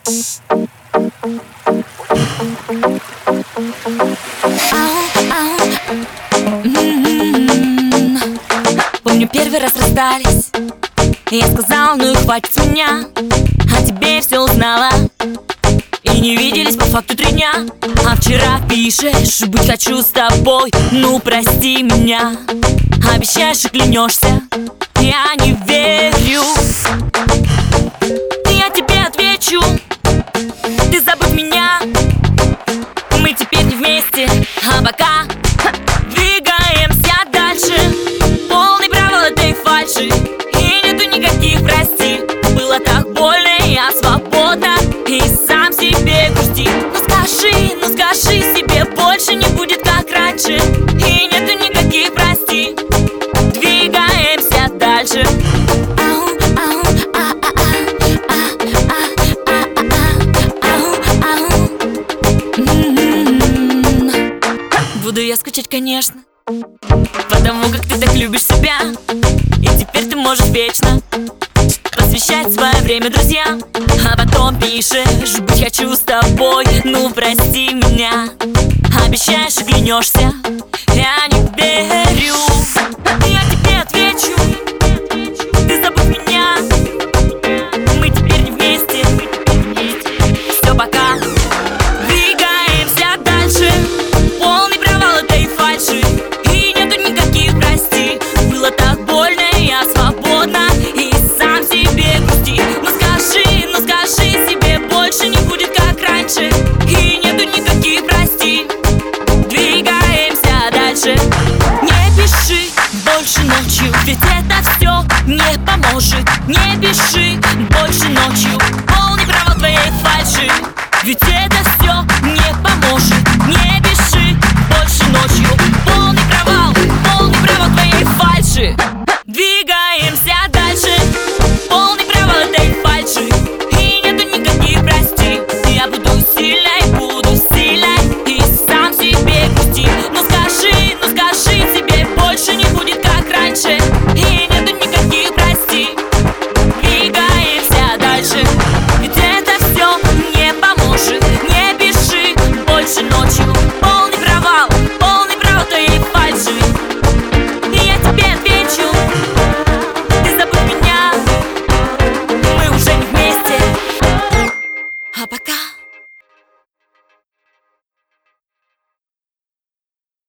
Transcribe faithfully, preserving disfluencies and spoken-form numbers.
Помню, первый раз расстались, я сказал, ну и хватит с меня. О тебе все узнала, и не виделись по факту три дня. А вчера пишешь, быть хочу с тобой, ну прости меня. Обещаешь и клянешься, я не верю. Я тебе отвечу, ты забудь меня. Мы теперь не вместе, а пока двигаемся дальше. Полный провал этой фальши, и нету никаких прости. Было так больно, я свободна, и сам себе грусти. Ну скажи, ну скажи себе, больше не будет как раньше, и нету никаких прости. Двигаемся дальше. Буду я скучать, конечно, потому как ты так любишь себя. И теперь ты можешь вечно посвящать свое время друзьям. А потом пишешь, быть хочу с тобой, ну прости меня. Обещаешь и клянешься,